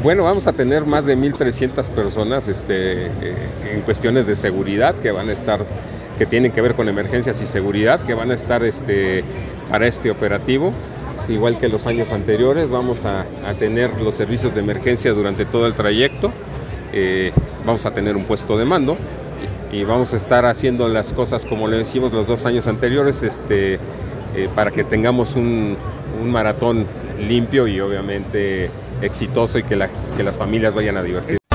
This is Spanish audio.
Bueno, vamos a tener más de 1,300 personas en cuestiones de seguridad que tienen que ver con emergencias y seguridad, que van a estar para este operativo. Igual que los años anteriores, vamos a tener los servicios de emergencia durante todo el trayecto. Vamos a tener un puesto de mando y vamos a estar haciendo las cosas como lo hicimos los 2 años anteriores, para que tengamos un maratón limpio y obviamente exitoso y que las familias vayan a divertir.